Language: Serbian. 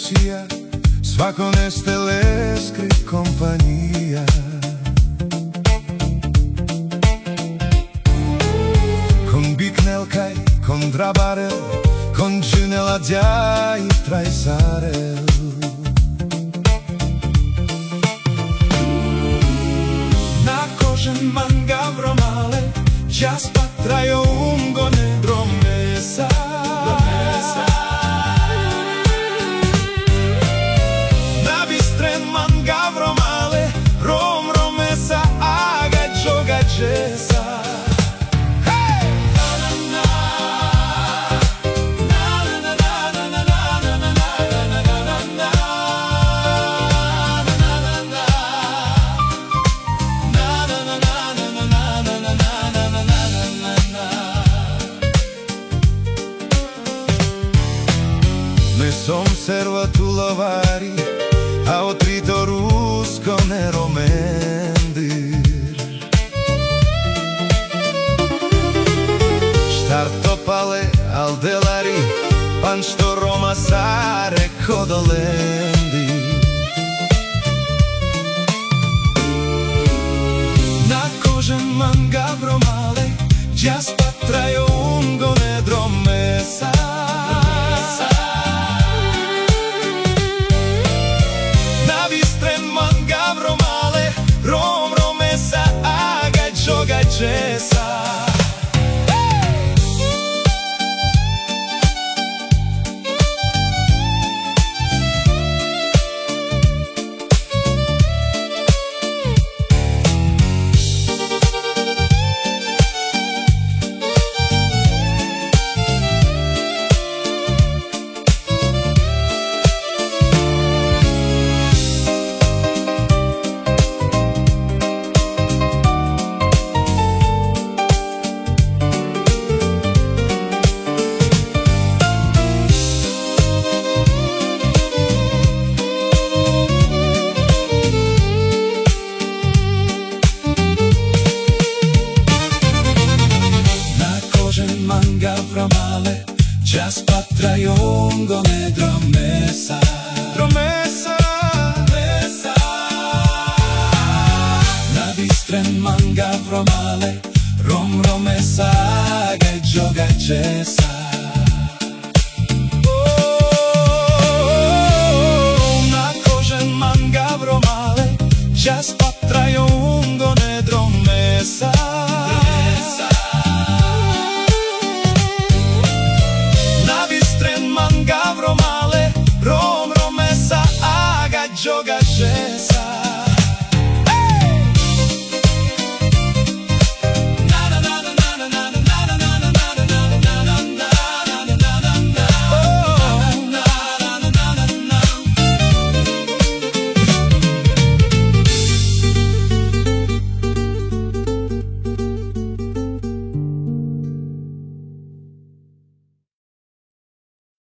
policia, svako neste le skri kompanija. Con bicnel kaj con drabarel, con gjynela djaj i trajsarel. Na kožen manga vromale, čas patrajo umgone dromesa. Na bistren manga vromale, rom romesa, aga joga jesa. Ne som servatulovari, a otrito rusko ne romendir. Štartopale aldelari, pan što Roma sare kodolendi. Na kožen manga vromale, džas patrajo umgone dromesa. Rom romesa, aga joga jesa. Manga vromale, čas patrajo umgone dromesa. Dromesa, dromesa. Na bistren manga vromale, rom romesa, aga joga jesa. Na kožen manga vromale, čas